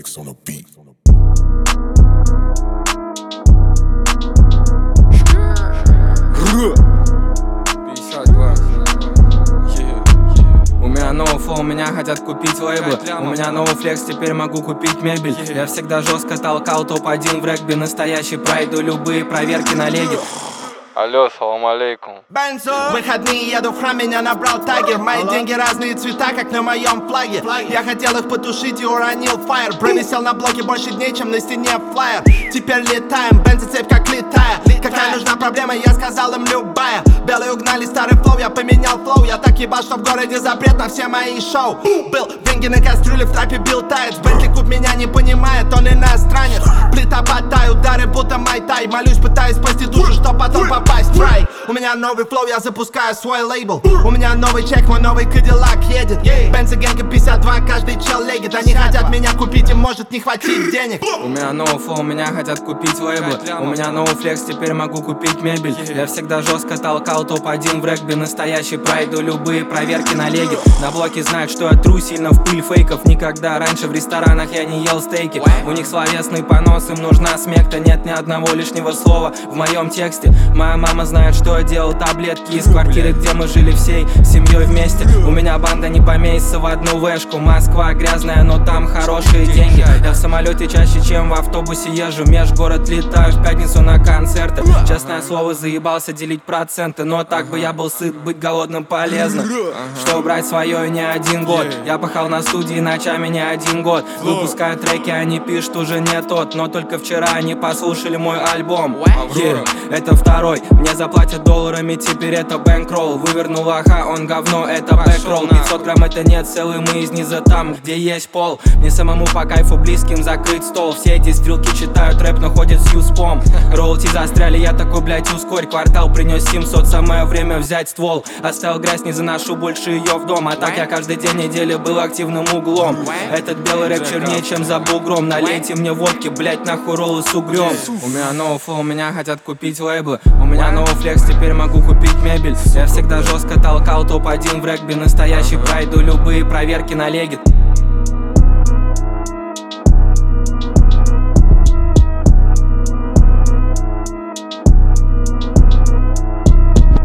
Flex on the beat. 52. У меня новый флоу, меня хотят купить лейблы. У меня новый флекс, теперь могу купить мебель. Я всегда жестко толкал топ-1 в регби. Настоящий пройду любые проверки на леге. Алло, салам алейкум. Выходные еду в храм, меня набрал тагер. Мои деньги разные цвета, как на моем флаге. Я хотел их потушить и уронил фаер. Провисел на блоке больше дней, чем на стене флаер. Теперь летаем, бензоцепь как летая. Какая нужна проблема, я сказал им любая. Белые угнали старый флоу, я поменял флоу. Я так ебал, что в городе запрет на все мои шоу. Был деньги на кастрюле, в трапе бил таец. Бентли Куб меня не понимает, он иностранец. Плита потай, удары будто майтай. Молюсь, пытаюсь спасти душу, чтоб потом попасть в рай. У меня новый флоу, я запускаю свой лейбл. У меня новый чек, мой новый Кадиллак едет. Бензогенка 52, каждый чел легит. Они хотят меня купить, им может не хватить денег. У меня новый флоу, меня хотят купить лейблы. У меня новый флекс, теперь могу купить мебель. Я всегда жестко толкал топ-1 в регби. Настоящий пройду любые проверки на леге. На блоке знают, что я тру сильно в пыль фейков. Никогда раньше в ресторанах я не ел стейки. У них словесный понос, им нужна смекта. Нет ни одного лишнего слова в моем тексте. Моя мама знает, что я делал таблетки из квартиры, где мы жили всей семьей вместе. У меня банда не поместится в одну вешку. Москва грязная, но там хорошие деньги. Я в самолете чаще, чем в автобусе езжу. Межгород летаю в пятницу на концерты. Честное слово, заебался делить проценты. Но так бы я был сыт, быть голодным полезно. Чтобы брать свое не один год. Я пахал на студии ночами не один год. Выпускаю треки, они пишут уже не тот. Но только вчера они послушали мой альбом. Это второй, мне заплатят долларами, теперь это бэнкролл. Вывернул лоха, он говно, это бэкролл. 500 грамм это не целый, мы из низа там, где есть пол. Мне самому по кайфу близким закрыть стол. Все эти стрелки читают рэп, но ходят с юспом. Роулти застряли, я такой, блять, ускорь. Квартал принес 700, самое время взять ствол. Оставил грязь, не заношу больше ее в дом. А так я каждый день недели был активным углом. Этот белый рэп чернее, чем за бугром. Налейте мне водки, блять, нахуй роллы с угрём. У меня новый флоу, меня хотят купить лейблы. У меня новый флекс, теперь могу купить мебель. Я всегда жестко толкал топ-1 в регби. Настоящий пройду любые проверки на леге.